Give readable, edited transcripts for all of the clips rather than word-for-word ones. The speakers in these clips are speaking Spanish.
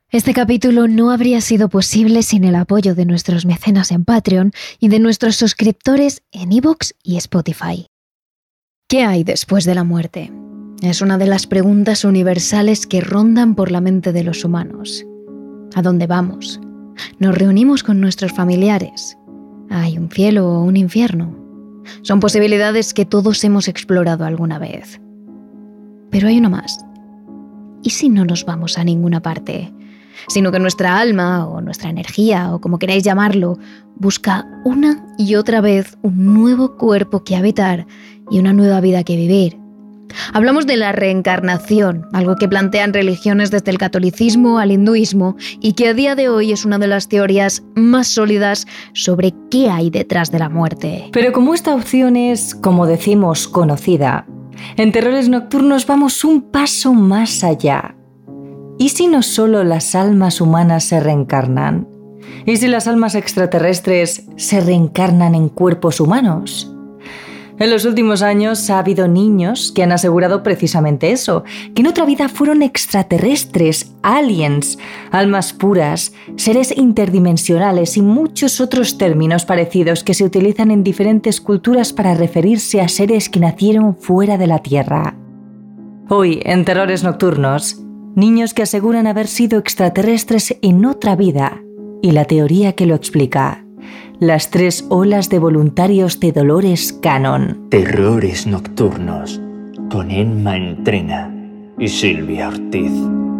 Este capítulo no habría sido posible sin el apoyo de nuestros mecenas en Patreon y de nuestros suscriptores en iVoox y Spotify. ¿Qué hay después de la muerte? Es una de las preguntas universales que rondan por la mente de los humanos. ¿A dónde vamos? ¿Nos reunimos con nuestros familiares? ¿Hay un cielo o un infierno? Son posibilidades que todos hemos explorado alguna vez. Pero hay una más. ¿Y si no nos vamos a ninguna parte? Sino que nuestra alma, o nuestra energía, o como queráis llamarlo, busca una y otra vez un nuevo cuerpo que habitar y una nueva vida que vivir. Hablamos de la reencarnación, algo que plantean religiones desde el catolicismo al hinduismo y que a día de hoy es una de las teorías más sólidas sobre qué hay detrás de la muerte. Pero como esta opción es, como decimos, conocida, en Terrores Nocturnos vamos un paso más allá. ¿Y si no solo las almas humanas se reencarnan? ¿Y si las almas extraterrestres se reencarnan en cuerpos humanos? En los últimos años ha habido niños que han asegurado precisamente eso, que en otra vida fueron extraterrestres, aliens, almas puras, seres interdimensionales y muchos otros términos parecidos que se utilizan en diferentes culturas para referirse a seres que nacieron fuera de la Tierra. Hoy, en Terrores Nocturnos, niños que aseguran haber sido extraterrestres en otra vida y la teoría que lo explica. Las 3 olas de voluntarios de Dolores Cannon. Terrores Nocturnos, con Emma Entrena y Silvia Ortiz.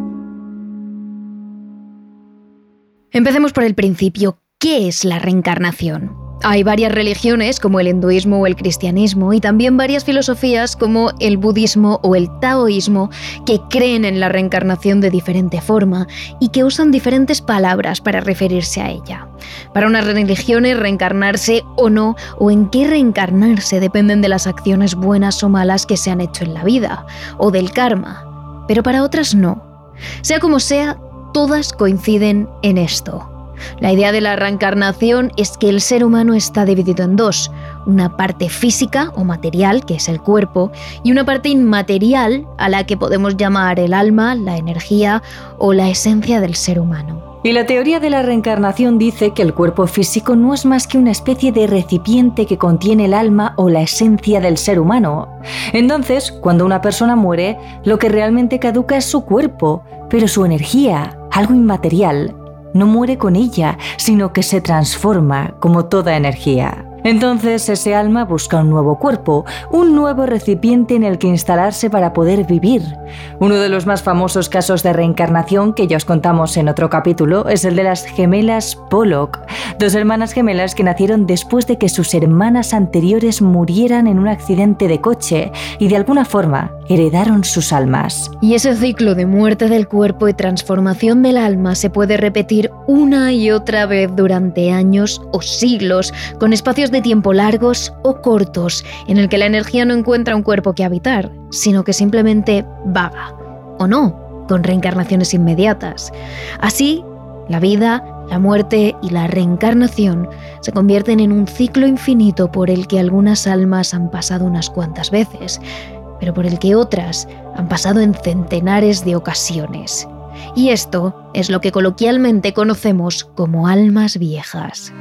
Empecemos por el principio. ¿Qué es la reencarnación? Hay varias religiones, como el hinduismo o el cristianismo, y también varias filosofías, como el budismo o el taoísmo, que creen en la reencarnación de diferente forma y que usan diferentes palabras para referirse a ella. Para unas religiones, reencarnarse o no, o en qué reencarnarse, dependen de las acciones buenas o malas que se han hecho en la vida, o del karma. Pero para otras no. Sea como sea, todas coinciden en esto. La idea de la reencarnación es que el ser humano está dividido en dos, una parte física o material, que es el cuerpo, y una parte inmaterial, a la que podemos llamar el alma, la energía o la esencia del ser humano. Y la teoría de la reencarnación dice que el cuerpo físico no es más que una especie de recipiente que contiene el alma o la esencia del ser humano. Entonces, cuando una persona muere, lo que realmente caduca es su cuerpo, pero su energía, algo inmaterial, no muere con ella, sino que se transforma como toda energía. Entonces ese alma busca un nuevo cuerpo, un nuevo recipiente en el que instalarse para poder vivir. Uno de los más famosos casos de reencarnación que ya os contamos en otro capítulo es el de las gemelas Pollock, 2 hermanas gemelas que nacieron después de que sus hermanas anteriores murieran en un accidente de coche y de alguna forma heredaron sus almas. Y ese ciclo de muerte del cuerpo y transformación del alma se puede repetir una y otra vez durante años o siglos, con espacios de tiempo largos o cortos, en el que la energía no encuentra un cuerpo que habitar, sino que simplemente vaga, o no, con reencarnaciones inmediatas. Así, la vida, la muerte y la reencarnación se convierten en un ciclo infinito por el que algunas almas han pasado unas cuantas veces, pero por el que otras han pasado en centenares de ocasiones. Y esto es lo que coloquialmente conocemos como almas viejas.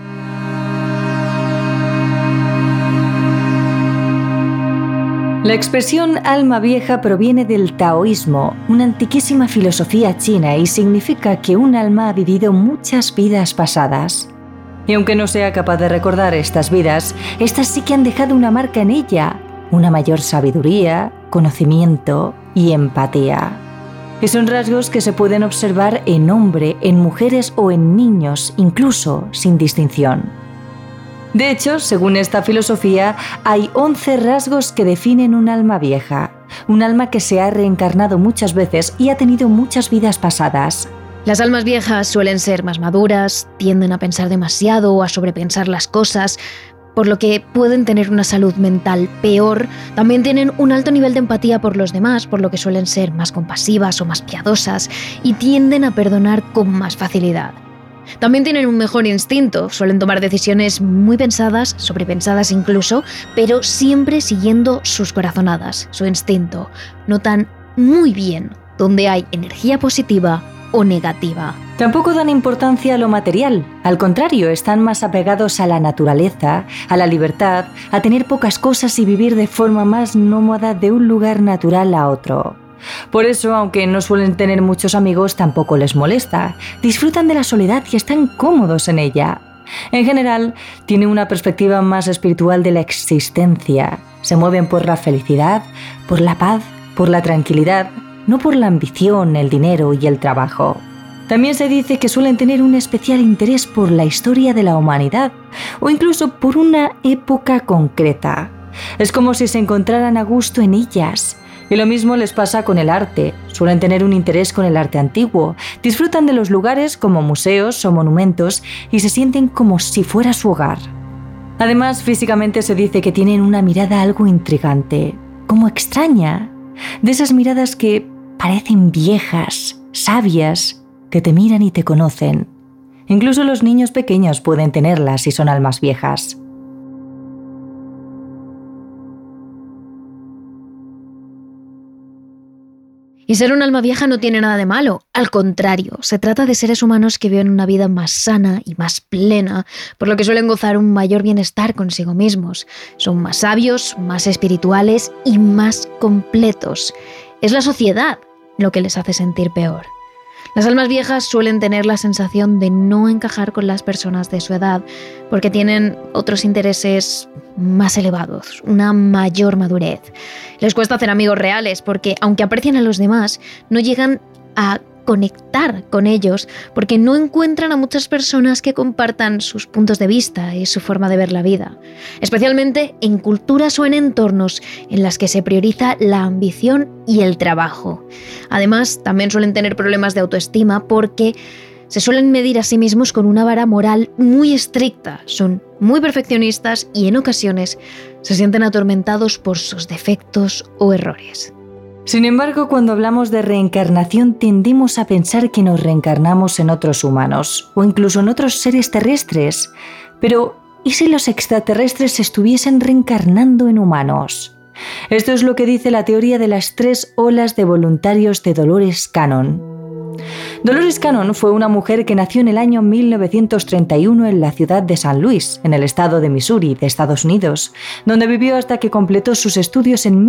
La expresión alma vieja proviene del taoísmo, una antiquísima filosofía china, y significa que un alma ha vivido muchas vidas pasadas. Y aunque no sea capaz de recordar estas vidas, estas sí que han dejado una marca en ella, una mayor sabiduría, conocimiento y empatía. Y son rasgos que se pueden observar en hombre, en mujeres o en niños, incluso sin distinción. De hecho, según esta filosofía, hay 11 rasgos que definen un alma vieja, un alma que se ha reencarnado muchas veces y ha tenido muchas vidas pasadas. Las almas viejas suelen ser más maduras, tienden a pensar demasiado o a sobrepensar las cosas, por lo que pueden tener una salud mental peor. También tienen un alto nivel de empatía por los demás, por lo que suelen ser más compasivas o más piadosas, y tienden a perdonar con más facilidad. También tienen un mejor instinto, suelen tomar decisiones muy pensadas, sobrepensadas incluso, pero siempre siguiendo sus corazonadas, su instinto. Notan muy bien dónde hay energía positiva o negativa. Tampoco dan importancia a lo material. Al contrario, están más apegados a la naturaleza, a la libertad, a tener pocas cosas y vivir de forma más nómada de un lugar natural a otro. Por eso, aunque no suelen tener muchos amigos, tampoco les molesta. Disfrutan de la soledad y están cómodos en ella. En general, tienen una perspectiva más espiritual de la existencia. Se mueven por la felicidad, por la paz, por la tranquilidad, no por la ambición, el dinero y el trabajo. También se dice que suelen tener un especial interés por la historia de la humanidad o incluso por una época concreta. Es como si se encontraran a gusto en ellas. Y lo mismo les pasa con el arte. Suelen tener un interés con el arte antiguo, disfrutan de los lugares como museos o monumentos y se sienten como si fuera su hogar. Además, físicamente se dice que tienen una mirada algo intrigante, como extraña, de esas miradas que parecen viejas, sabias, que te miran y te conocen. Incluso los niños pequeños pueden tenerlas si son almas viejas. Y ser un alma vieja no tiene nada de malo, al contrario, se trata de seres humanos que viven una vida más sana y más plena, por lo que suelen gozar un mayor bienestar consigo mismos. Son más sabios, más espirituales y más completos. Es la sociedad lo que les hace sentir peor. Las almas viejas suelen tener la sensación de no encajar con las personas de su edad porque tienen otros intereses más elevados, una mayor madurez. Les cuesta hacer amigos reales porque, aunque aprecian a los demás, no llegan a conectar con ellos porque no encuentran a muchas personas que compartan sus puntos de vista y su forma de ver la vida, especialmente en culturas o en entornos en las que se prioriza la ambición y el trabajo. Además, también suelen tener problemas de autoestima porque se suelen medir a sí mismos con una vara moral muy estricta, son muy perfeccionistas y en ocasiones se sienten atormentados por sus defectos o errores. Sin embargo, cuando hablamos de reencarnación tendemos a pensar que nos reencarnamos en otros humanos o incluso en otros seres terrestres. Pero, ¿y si los extraterrestres se estuviesen reencarnando en humanos? Esto es lo que dice la teoría de las 3 olas de voluntarios de Dolores Cannon. Dolores Cannon fue una mujer que nació en el año 1931 en la ciudad de San Luis, en el estado de Missouri, de Estados Unidos, donde vivió hasta que completó sus estudios en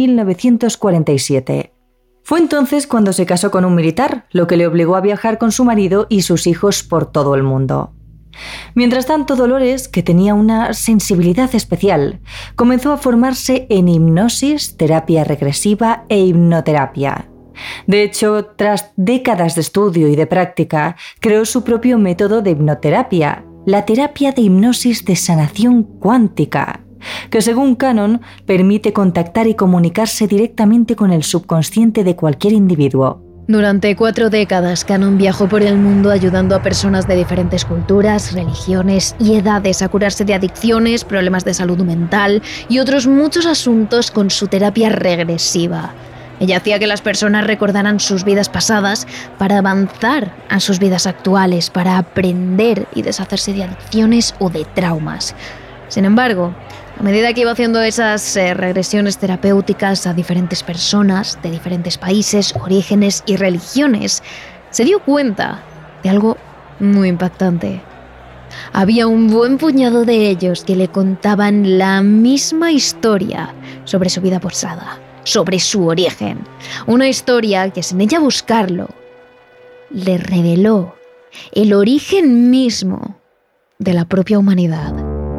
1947. Fue entonces cuando se casó con un militar, lo que le obligó a viajar con su marido y sus hijos por todo el mundo. Mientras tanto, Dolores, que tenía una sensibilidad especial, comenzó a formarse en hipnosis, terapia regresiva e hipnoterapia. De hecho, tras décadas de estudio y de práctica, creó su propio método de hipnoterapia, la terapia de hipnosis de sanación cuántica, que según Cannon permite contactar y comunicarse directamente con el subconsciente de cualquier individuo. Durante 4 décadas, Cannon viajó por el mundo ayudando a personas de diferentes culturas, religiones y edades a curarse de adicciones, problemas de salud mental y otros muchos asuntos con su terapia regresiva. Ella hacía que las personas recordaran sus vidas pasadas para avanzar a sus vidas actuales, para aprender y deshacerse de adicciones o de traumas. Sin embargo, a medida que iba haciendo esas regresiones terapéuticas a diferentes personas de diferentes países, orígenes y religiones, se dio cuenta de algo muy impactante. Había un buen puñado de ellos que le contaban la misma historia sobre su vida pasada, sobre su origen. Una historia que, sin ella buscarlo, le reveló el origen mismo de la propia humanidad.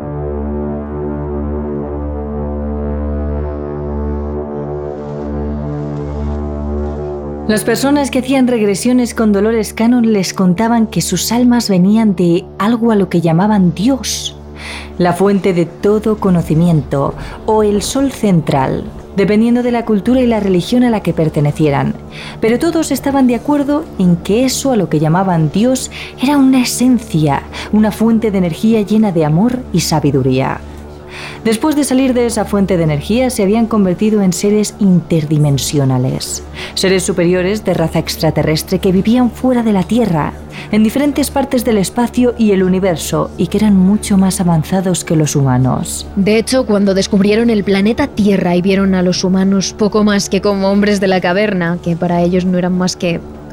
Las personas que hacían regresiones con Dolores Cannon les contaban que sus almas venían de algo a lo que llamaban Dios, la fuente de todo conocimiento o el sol central, dependiendo de la cultura y la religión a la que pertenecieran. Pero todos estaban de acuerdo en que eso a lo que llamaban Dios era una esencia, una fuente de energía llena de amor y sabiduría. Después de salir de esa fuente de energía, se habían convertido en seres interdimensionales, seres superiores de raza extraterrestre que vivían fuera de la Tierra, en diferentes partes del espacio y el universo, y que eran mucho más avanzados que los humanos. De hecho, cuando descubrieron el planeta Tierra y vieron a los humanos poco más que como hombres de la caverna, que para ellos no eran más que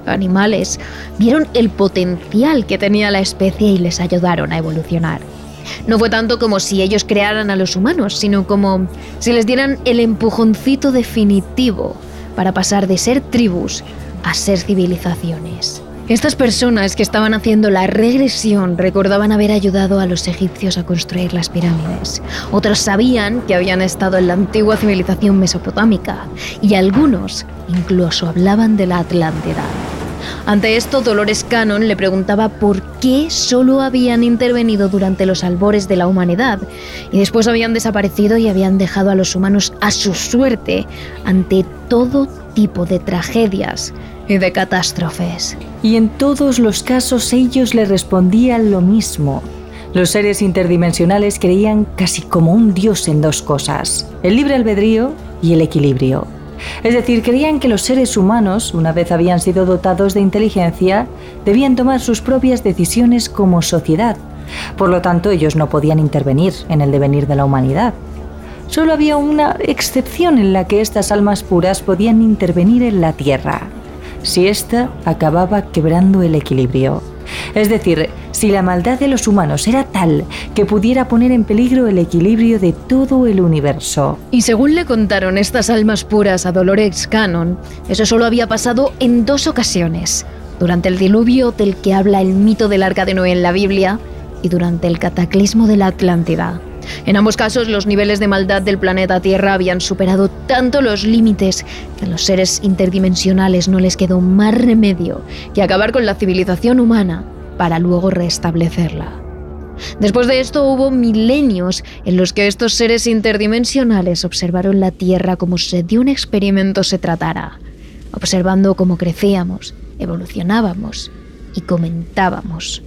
animales, vieron el potencial que tenía la especie y les ayudaron a evolucionar. No fue tanto como si ellos crearan a los humanos, sino como si les dieran el empujoncito definitivo para pasar de ser tribus a ser civilizaciones. Estas personas que estaban haciendo la regresión recordaban haber ayudado a los egipcios a construir las pirámides. Otros sabían que habían estado en la antigua civilización mesopotámica y algunos incluso hablaban de la Atlántida. Ante esto, Dolores Cannon le preguntaba por qué solo habían intervenido durante los albores de la humanidad y después habían desaparecido y habían dejado a los humanos a su suerte ante todo tipo de tragedias y de catástrofes. Y en todos los casos ellos le respondían lo mismo. Los seres interdimensionales creían casi como un dios en dos cosas: el libre albedrío y el equilibrio. Es decir, creían que los seres humanos, una vez habían sido dotados de inteligencia, debían tomar sus propias decisiones como sociedad. Por lo tanto, ellos no podían intervenir en el devenir de la humanidad. Solo había una excepción en la que estas almas puras podían intervenir en la Tierra, si ésta acababa quebrando el equilibrio. Es decir, si la maldad de los humanos era tal que pudiera poner en peligro el equilibrio de todo el universo. Y según le contaron estas almas puras a Dolores Cannon, eso solo había pasado en 2 ocasiones: durante el diluvio del que habla el mito del Arca de Noé en la Biblia y durante el cataclismo de la Atlántida. En ambos casos, los niveles de maldad del planeta Tierra habían superado tanto los límites que a los seres interdimensionales no les quedó más remedio que acabar con la civilización humana para luego restablecerla. Después de esto hubo milenios en los que estos seres interdimensionales observaron la Tierra como si de un experimento se tratara, observando cómo crecíamos, evolucionábamos y comentábamos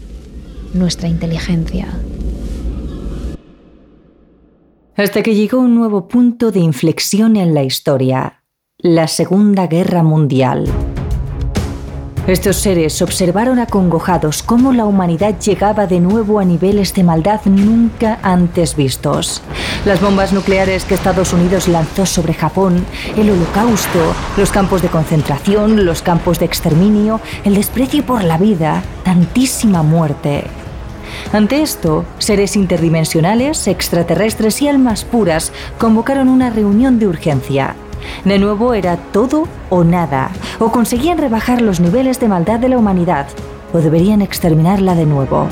nuestra inteligencia. Hasta que llegó un nuevo punto de inflexión en la historia: la Segunda Guerra Mundial. Estos seres observaron acongojados cómo la humanidad llegaba de nuevo a niveles de maldad nunca antes vistos. Las bombas nucleares que Estados Unidos lanzó sobre Japón, el Holocausto, los campos de concentración, los campos de exterminio, el desprecio por la vida, tantísima muerte. Ante esto, seres interdimensionales, extraterrestres y almas puras convocaron una reunión de urgencia. De nuevo era todo o nada: o conseguían rebajar los niveles de maldad de la humanidad, o deberían exterminarla de nuevo.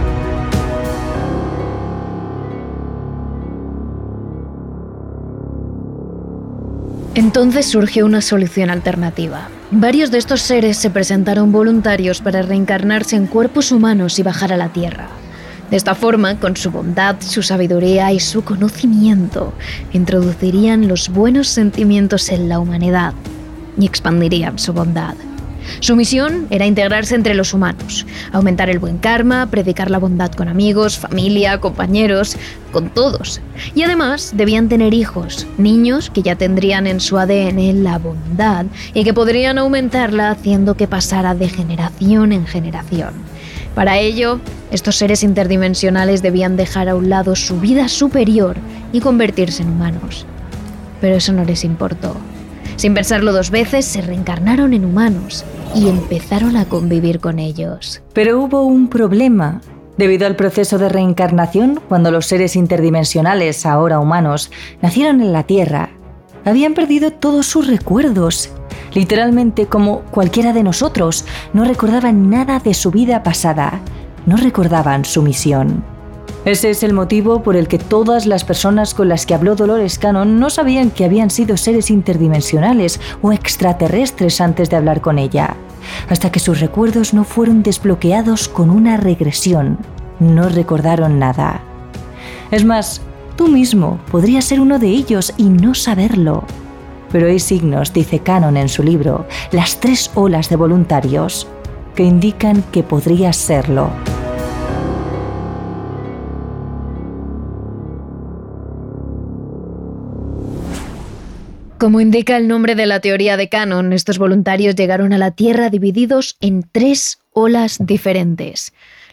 Entonces surgió una solución alternativa. Varios de estos seres se presentaron voluntarios para reencarnarse en cuerpos humanos y bajar a la Tierra. De esta forma, con su bondad, su sabiduría y su conocimiento, introducirían los buenos sentimientos en la humanidad y expandirían su bondad. Su misión era integrarse entre los humanos, aumentar el buen karma, predicar la bondad con amigos, familia, compañeros, con todos. Y además debían tener hijos, niños que ya tendrían en su ADN la bondad y que podrían aumentarla haciendo que pasara de generación en generación. Para ello, estos seres interdimensionales debían dejar a un lado su vida superior y convertirse en humanos. Pero eso no les importó. Sin pensarlo 2 veces, se reencarnaron en humanos y empezaron a convivir con ellos. Pero hubo un problema. Debido al proceso de reencarnación, cuando los seres interdimensionales, ahora humanos, nacieron en la Tierra, habían perdido todos sus recuerdos. Literalmente, como cualquiera de nosotros, no recordaban nada de su vida pasada, no recordaban su misión. Ese es el motivo por el que todas las personas con las que habló Dolores Cannon no sabían que habían sido seres interdimensionales o extraterrestres antes de hablar con ella, hasta que sus recuerdos no fueron desbloqueados con una regresión. No recordaron nada. Es más, tú mismo podrías ser uno de ellos y no saberlo. Pero hay signos, dice Cannon en su libro, Las 3 olas de voluntarios, que indican que podrías serlo. Como indica el nombre de la teoría de Cannon, estos voluntarios llegaron a la Tierra divididos en 3 olas diferentes.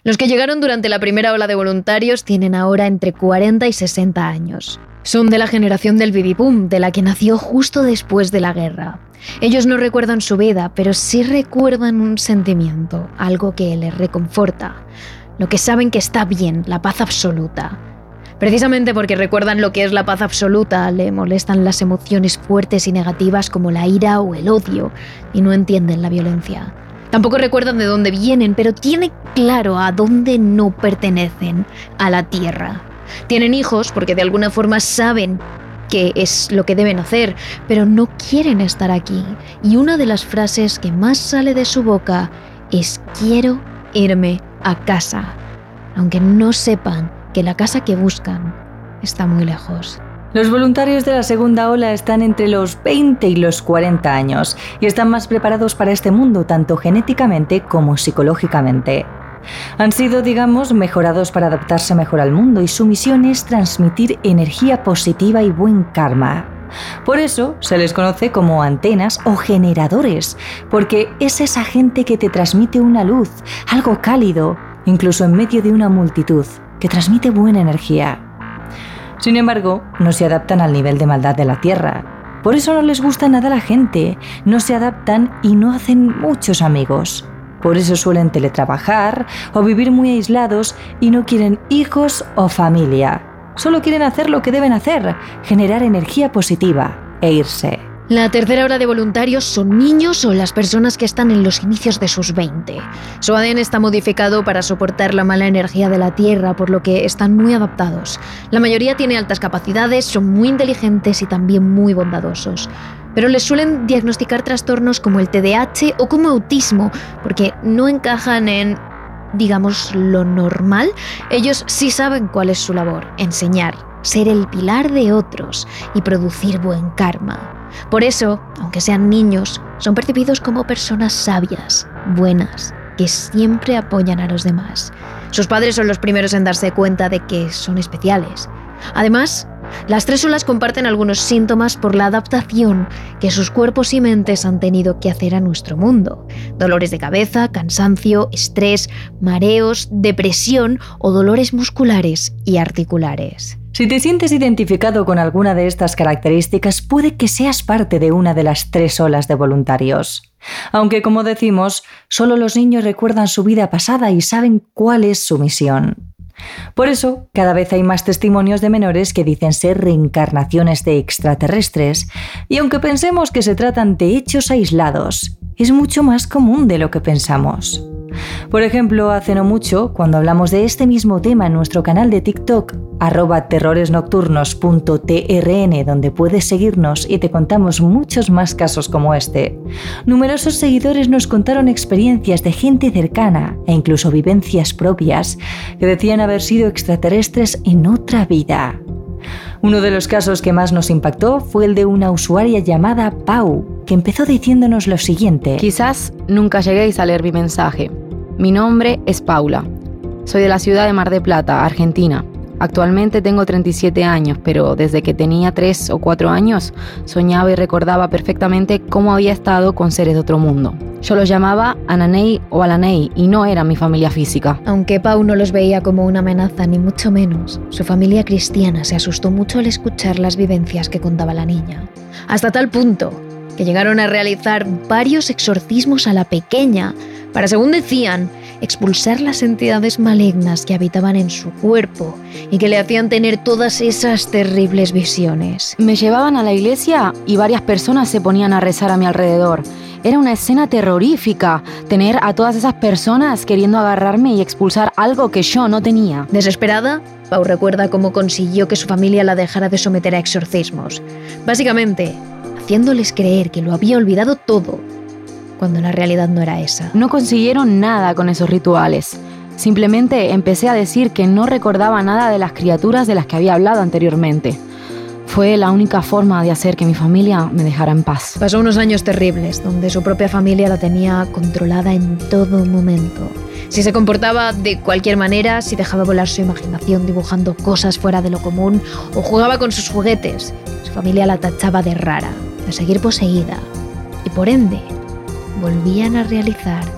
Los que llegaron durante la primera ola de voluntarios tienen ahora entre 40 y 60 años. Son de la generación del baby boom, de la que nació justo después de la guerra. Ellos no recuerdan su vida, pero sí recuerdan un sentimiento, algo que les reconforta. Lo que saben que está bien, la paz absoluta. Precisamente porque recuerdan lo que es la paz absoluta, le molestan las emociones fuertes y negativas como la ira o el odio, y no entienden la violencia. Tampoco recuerdan de dónde vienen, pero tienen claro a dónde no pertenecen, a la tierra. Tienen hijos porque de alguna forma saben qué es lo que deben hacer, pero no quieren estar aquí. Y una de las frases que más sale de su boca es «quiero irme a casa», aunque no sepan que la casa que buscan está muy lejos. Los voluntarios de la segunda ola están entre los 20 y los 40 años y están más preparados para este mundo, tanto genéticamente como psicológicamente. Han sido, mejorados para adaptarse mejor al mundo y su misión es transmitir energía positiva y buen karma. Por eso se les conoce como antenas o generadores, porque es esa gente que te transmite una luz, algo cálido, incluso en medio de una multitud, que transmite buena energía. Sin embargo, no se adaptan al nivel de maldad de la Tierra. Por eso no les gusta nada la gente, no se adaptan y no hacen muchos amigos. Por eso suelen teletrabajar o vivir muy aislados y no quieren hijos o familia. Solo quieren hacer lo que deben hacer, generar energía positiva e irse. La tercera ola de voluntarios son niños o las personas que están en los inicios de sus 20. Su ADN está modificado para soportar la mala energía de la Tierra, por lo que están muy adaptados. La mayoría tiene altas capacidades, son muy inteligentes y también muy bondadosos. Pero les suelen diagnosticar trastornos como el TDAH o como autismo, porque no encajan en, lo normal. Ellos sí saben cuál es su labor: enseñar, ser el pilar de otros y producir buen karma. Por eso, aunque sean niños, son percibidos como personas sabias, buenas, que siempre apoyan a los demás. Sus padres son los primeros en darse cuenta de que son especiales. Además, las tres olas comparten algunos síntomas por la adaptación que sus cuerpos y mentes han tenido que hacer a nuestro mundo. Dolores de cabeza, cansancio, estrés, mareos, depresión o dolores musculares y articulares. Si te sientes identificado con alguna de estas características, puede que seas parte de una de las tres olas de voluntarios. Aunque, como decimos, solo los niños recuerdan su vida pasada y saben cuál es su misión. Por eso, cada vez hay más testimonios de menores que dicen ser reencarnaciones de extraterrestres, y aunque pensemos que se tratan de hechos aislados, es mucho más común de lo que pensamos. Por ejemplo, hace no mucho, cuando hablamos de este mismo tema en nuestro canal de TikTok, @terroresnocturnos.trn, donde puedes seguirnos y te contamos muchos más casos como este, numerosos seguidores nos contaron experiencias de gente cercana e incluso vivencias propias que decían haber sido extraterrestres en otra vida. Uno de los casos que más nos impactó fue el de una usuaria llamada Pau, que empezó diciéndonos lo siguiente. Quizás nunca lleguéis a leer mi mensaje. Mi nombre es Paula. Soy de la ciudad de Mar del Plata, Argentina. Actualmente tengo 37 años, pero desde que tenía 3 o 4 años soñaba y recordaba perfectamente cómo había estado con seres de otro mundo. Yo los llamaba Ananei o Alanei y no eran mi familia física. Aunque Pau no los veía como una amenaza, ni mucho menos, su familia cristiana se asustó mucho al escuchar las vivencias que contaba la niña. Hasta tal punto que llegaron a realizar varios exorcismos a la pequeña para, según decían, expulsar las entidades malignas que habitaban en su cuerpo y que le hacían tener todas esas terribles visiones. Me llevaban a la iglesia y varias personas se ponían a rezar a mi alrededor. Era una escena terrorífica, tener a todas esas personas queriendo agarrarme y expulsar algo que yo no tenía. Desesperada, Pau recuerda cómo consiguió que su familia la dejara de someter a exorcismos. Básicamente, haciéndoles creer que lo había olvidado todo, cuando la realidad no era esa. No consiguieron nada con esos rituales. Simplemente empecé a decir que no recordaba nada de las criaturas de las que había hablado anteriormente. Fue la única forma de hacer que mi familia me dejara en paz. Pasó unos años terribles, donde su propia familia la tenía controlada en todo momento. Si se comportaba de cualquier manera, si dejaba volar su imaginación dibujando cosas fuera de lo común o jugaba con sus juguetes, su familia la tachaba de rara, de seguir poseída y por ende volvían a realizar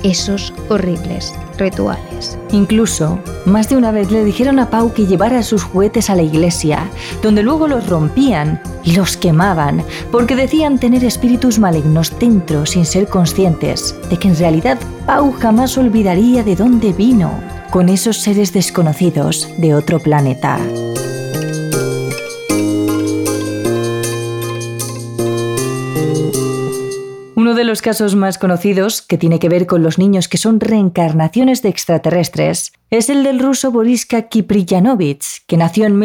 esos horribles rituales. Incluso, más de una vez le dijeron a Pau que llevara sus juguetes a la iglesia, donde luego los rompían y los quemaban, porque decían tener espíritus malignos dentro sin ser conscientes de que en realidad Pau jamás olvidaría de dónde vino, con esos seres desconocidos de otro planeta. Uno de los casos más conocidos, que tiene que ver con los niños que son reencarnaciones de extraterrestres, es el del ruso Boriska Kipriyanovich, que nació en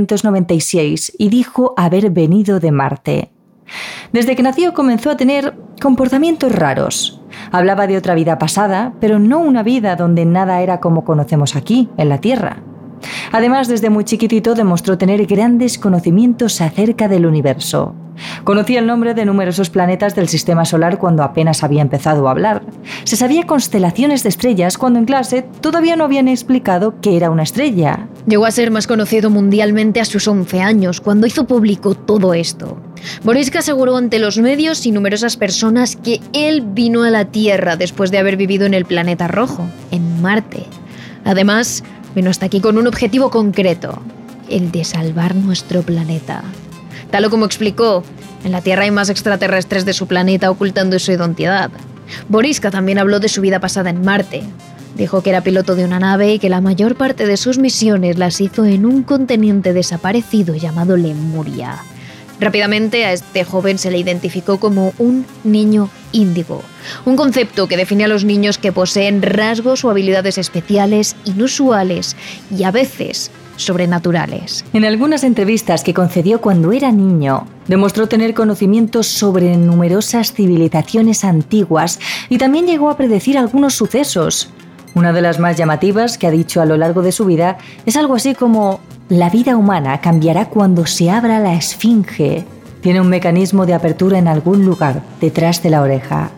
1996 y dijo haber venido de Marte. Desde que nació comenzó a tener comportamientos raros. Hablaba de otra vida pasada, pero no una vida donde nada era como conocemos aquí, en la Tierra. Además, desde muy chiquitito demostró tener grandes conocimientos acerca del universo. Conocía el nombre de numerosos planetas del sistema solar cuando apenas había empezado a hablar. Se sabía constelaciones de estrellas cuando en clase todavía no habían explicado qué era una estrella. Llegó a ser más conocido mundialmente a sus 11 años, cuando hizo público todo esto. Boriska aseguró ante los medios y numerosas personas que él vino a la Tierra después de haber vivido en el planeta rojo, en Marte. Además, vino hasta aquí con un objetivo concreto, el de salvar nuestro planeta. Tal o como explicó, en la Tierra hay más extraterrestres de su planeta ocultando su identidad. Boriska también habló de su vida pasada en Marte. Dijo que era piloto de una nave y que la mayor parte de sus misiones las hizo en un continente desaparecido llamado Lemuria. Rápidamente a este joven se le identificó como un niño índigo, un concepto que define a los niños que poseen rasgos o habilidades especiales, inusuales y a veces sobrenaturales. En algunas entrevistas que concedió cuando era niño, demostró tener conocimientos sobre numerosas civilizaciones antiguas y también llegó a predecir algunos sucesos. Una de las más llamativas que ha dicho a lo largo de su vida es algo así como: la vida humana cambiará cuando se abra la esfinge. Tiene un mecanismo de apertura en algún lugar detrás de la oreja.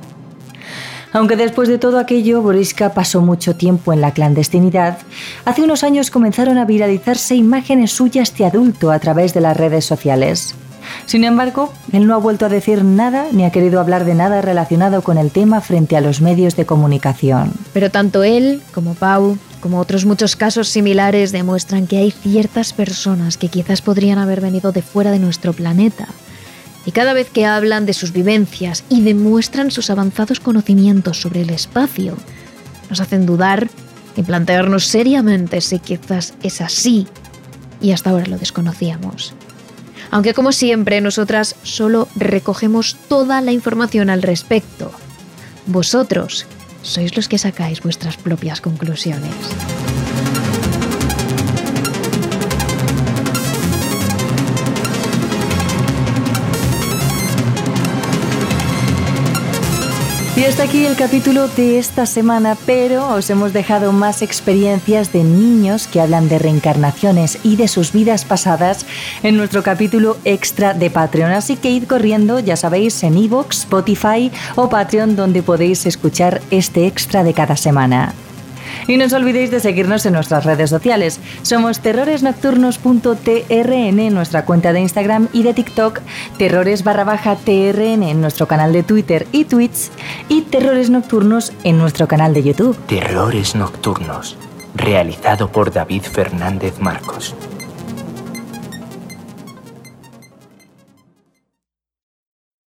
Aunque después de todo aquello, Boriska pasó mucho tiempo en la clandestinidad, hace unos años comenzaron a viralizarse imágenes suyas de adulto a través de las redes sociales. Sin embargo, él no ha vuelto a decir nada ni ha querido hablar de nada relacionado con el tema frente a los medios de comunicación. Pero tanto él como Pau, como otros muchos casos similares, demuestran que hay ciertas personas que quizás podrían haber venido de fuera de nuestro planeta. Y cada vez que hablan de sus vivencias y demuestran sus avanzados conocimientos sobre el espacio, nos hacen dudar y plantearnos seriamente si quizás es así y hasta ahora lo desconocíamos. Aunque como siempre, nosotras solo recogemos toda la información al respecto. Vosotros sois los que sacáis vuestras propias conclusiones. Y hasta aquí el capítulo de esta semana, pero os hemos dejado más experiencias de niños que hablan de reencarnaciones y de sus vidas pasadas en nuestro capítulo extra de Patreon. Así que id corriendo, ya sabéis, en iVoox, Spotify o Patreon, donde podéis escuchar este extra de cada semana. Y no os olvidéis de seguirnos en nuestras redes sociales. Somos terroresnocturnos.trn en nuestra cuenta de Instagram y de TikTok, terrores_trn en nuestro canal de Twitter y Twitch y Terrores Nocturnos en nuestro canal de YouTube. Terrores Nocturnos, realizado por David Fernández Marcos.